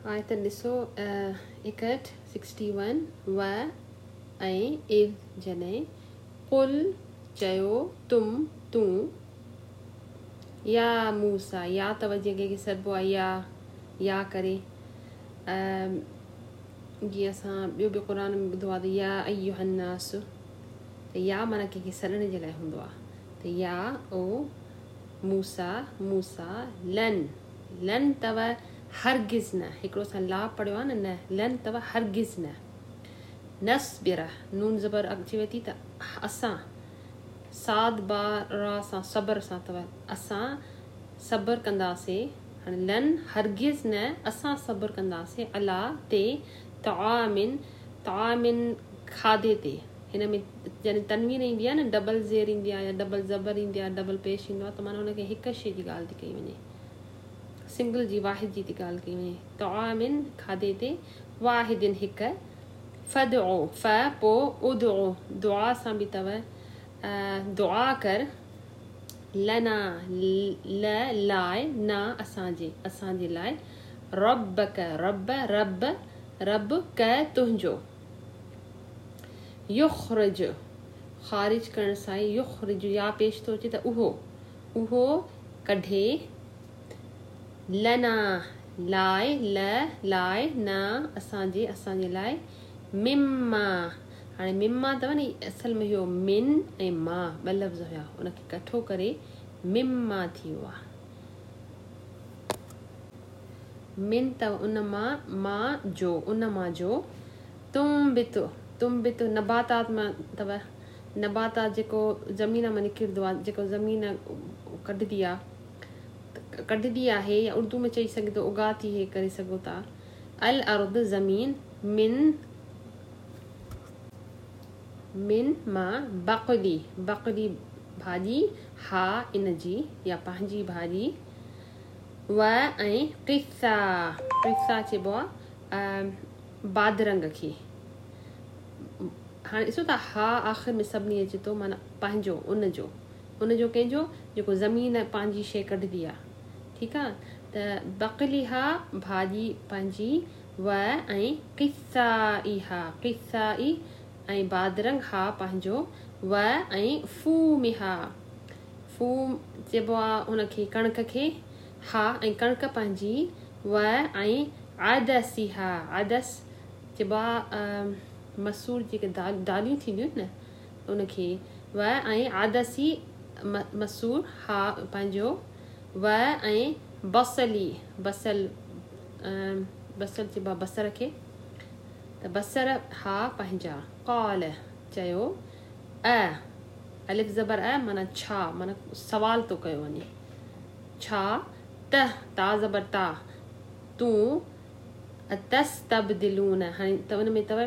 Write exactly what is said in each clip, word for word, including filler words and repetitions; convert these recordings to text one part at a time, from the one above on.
आयत ॾिसो इकहठि sixty one व ऐं इज़ जॾहिं कुल चयो तुम तूं या मूसा या त वॼे खे सॾिबो आहे या या करे जीअं असां ॿियो ॿियो क़ुर में ॿुधो आहे त या अय्युहन्नास त या माना कंहिंखे सॾण जे लाइ हूंदो आहे त या ओ मूसा मूसा लन लन अथव हरगिज़ न हिकिड़ो असां ला पढ़ियो आहे न न लन अथव हरगिज़ न नस्बिर नून ज़बर अॻिची वठी त असां साद बारा सां सबर सां अथव असां सबर कंदासीं हाणे लन हरगिज़ न असां सबर कंदासीं अला ते तआमिन तआमिन खाधे ते हिन में जॾहिं तनवीर ईंदी आहे न डबल ज़ेर ईंदी आहे या डबल ज़बर ईंदी आहे डबल पेश ईंदो आहे त माना हुनखे हिकु शइ जी ॻाल्हि थी कई वञे सिंगल जी वाहिद जी थी ॻाल्हि कई वञे तआमिन खाधे ते वाहिदिन हिकु फदउ फ पोइ उदउ दुआ सां बि अथव दुआ कर लना ल लाइ न असांजे असांजे लाइ रब क रब रब रब क तुंहिंजो युख़्रिज ख़ारिज करण सां युख़्रिज या पेश थो अचे त उहो उहो कढे लना लाइ ल लाइ न असांजे असांजे लाइ मिम्मा हाणे मिम्मा अथव न असल में इहो मिन ऐं मां ॿ लफ़्ज़ हुया उनखे कठो करे मिम्मा थी वियो आहे मिन अथव उन मां मां जो उन मां जो तुम बित तुम बित नबातात मां अथव नबातात जेको ज़मीन मां निकिरंदो आहे जेको ज़मीन कढंदी आहे कढंदी आहे या उर्दू में चई सघे थो उगा थी हे करे सघो था अल अर्द ज़मीन मिन मिन मां बकली बकली भाॼी हा इन जी या पंहिंजी भाॼी व ऐं क़िसा क़िसा चइबो आहे बादरंग खे हाणे ॾिसो था हा आख़िर में सभिनी अचे थो माना पंहिंजो उनजो उनजो कंहिंजो जेको ज़मीन पंहिंजी शइ कढंदी आहे ठीकु आहे त बकली हा भाॼी पंहिंजी व ऐं क़िसा ई हा क़िसा ई ऐं बादरंग हा पंहिंजो व ऐं फूम हा फूम चइबो आहे हुनखे कणिक खे हा ऐं कणिक पंहिंजी व ऐं आदसी हा आदस चइबो आहे मसूर जेके दाल दालियूं थींदियूं आहिनि न उनखे व ऐं आदसी म मसूर हा पंहिंजो व ऐं बसली बसल बसल चइबो आहे बसर खे त बसर हा पंहिंजा क़ाल चयो अ अलिफ ज़बर अ माना छा माना सवाल थो कयो वञे छा त ता ज़बर ता तूं तस तब्दिलून हाणे त उन में अथव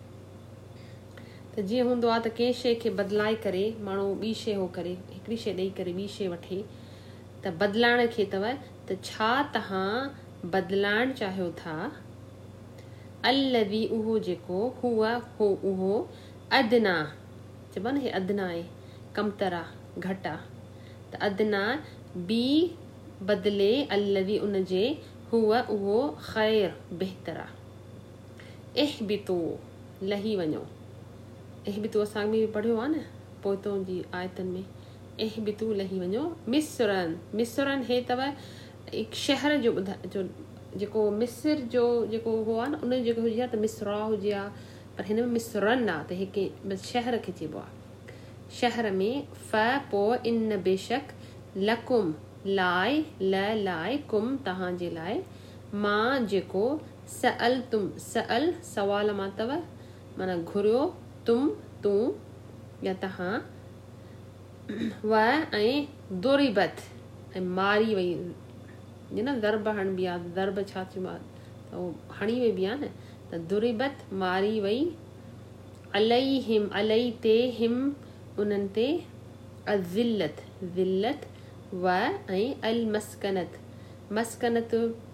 त जीअं हूंदो आहे त कंहिं शइ खे बदिलाए करे माण्हू ॿी शइ हो करे हिकिड़ी शइ ॾेई करे ॿी शइ वठे त बदिलाइण खे अथव त छा तव्हां बदिलाइण चाहियो था अल्लज़ी उहो जेको हुआ हो उहो अदना चइबो आहे न हे अदना आहे कमतर आहे घटि आहे त अदना बी बदिले अल्लज़ी उनजे हुआ उहो ख़ैर बहितर आहे इहबितू लही वञो इहबितू असां बि पढ़ियो आहे न पोइतों जी आयतनि में इहबितू लही वञो मिस्रन मिस्रन हे अथव हिकु शहर जो ॿुधा जो जेको मिस्र जो जेको हो आहे न उन जेको हुजे आहे त मिस्रा हुजे आहे पर हिन में मिस्रन आहे त हिकु शहर खे चइबो आहे शहर में फ पोइ इन बेशक लकुम लाइ ल लाइ कुम तव्हांजे लाइ मां जेको सअल तुम सअल सवाल मां अथव माना घुरियो तुम तूं या तव्हां व ऐं दुरिबत ऐं मारी वई न दर्ब हणबी आहे दर्ब छा चइबो आहे त उहो हणी वई बि आहे न त दुरिबत मारी वई अलई हिम अलई ते हिम उन्हनि ते अज़िलत ज़िलत व ऐं अल मस्कनत मस्कनत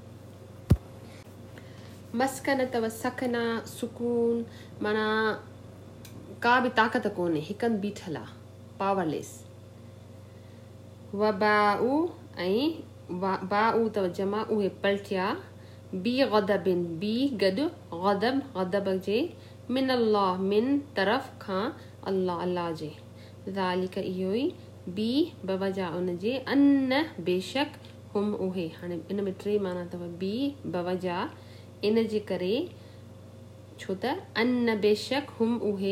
मस्कनत व सकना सुकून माना का बि ताक़त कोन्हे हिकंद बीठल आहे पावरलेस व बाऊ ऐं बा बाऊ अथव जमा उहे पलटिया बी ग़दबिन बी गॾु ग़दब ग़दब जे मिन अल्लाह मिन तरफ़ खां अल्लाह अल्लाह जे ज़ालिक इहो ई बी बवजा उन जे अन बेशक हुम उहे। हाणे इन में टे माना अथव बी बवजा इन जे करे छो त अन बेशक हुम उहे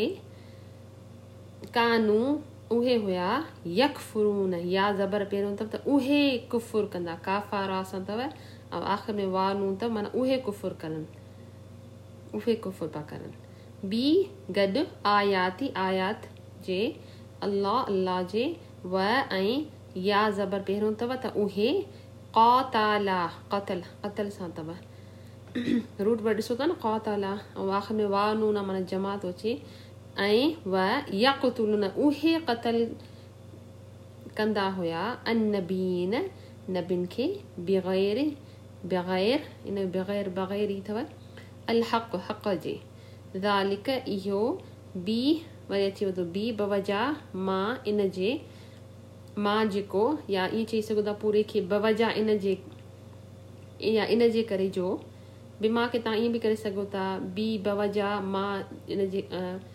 कानू उहे हुया यकफुरून या ज़बर पहिरियों अथव त उहे कुफुर कंदा काफ़ारा सां अथव ऐं आख़िर में वानू अथव माना उहे कुफुर करनि उहे कुफुर पिया करनि। बी गॾु आयाती आयात जे अल्लाह अल्लाह जे व ऐं या ज़बर पहिरियों अथव त उहे क़ताला क़तल क़तल सां अथव रूट वर्ड ॾिसो था न क़ताला ऐं आख़िर में वानू न माना जमा थो अचे ऐं व यक़तुलून उहे क़तल कंदा हुया अन्नबीन नबिन खे बग़ैर बग़ैर इन बग़ैर बग़ैर ई अथव अलहक़ हक़ जे ज़ालिक इहो बी वरी अची वधो बी बवजा मां इन जे मां जेको या ईअं चई सघो था पूरे खे बवजा इन जे या इन जे करे जो बीमा खे तव्हां ईअं बि करे सघो था बी बवजा मां इन जे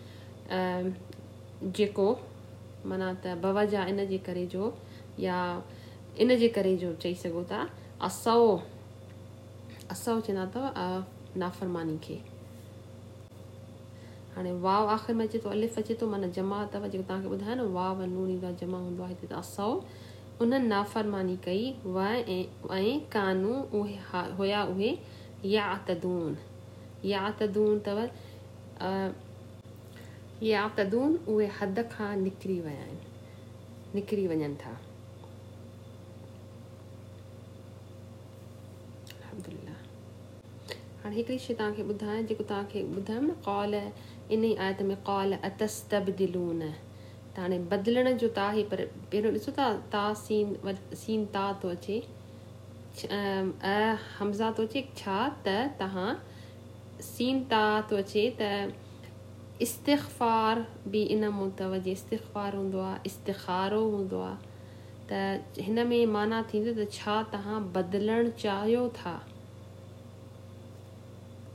जेको माना त बवजा इन जे करे जो या इन जे करे जो चई सघो था असौ असौ चवंदा अथव नाफ़रमानी खे। हाणे वाव आख़िर में अचे थो अलिफ अचे थो माना जमा अथव जेको तव्हांखे ॿुधायो न वाव नून ईंदो आहे जमा हूंदो आहे हिते त असौ उन्हनि नाफ़रमानी कई व ऐं ऐं कानू उहे हुया उहे या तदून या तदून अथव या तदून उहे हद खां निकिरी विया आहिनि निकिरी वञनि था। हाणे हिकिड़ी शइ तव्हांखे ॿुधायां जेको तव्हांखे ॿुधायमि न कॉल इन ई आयत में कॉल अतस्तबदिलून त हाणे बदिलण जो ता ई पर पहिरियों ॾिसो था ता सीन सीन ता थो अचे अ हमज़ा थो अचे छा त तव्हां सीन ता थो अचे त इस्तिग़फ़ार बि इन मूं अथव जे इस्तिग़फ़ार हूंदो आहे इस्तिख़ारो हूंदो आहे त हिन में माना थींदो त छा तव्हां बदिलणु चाहियो था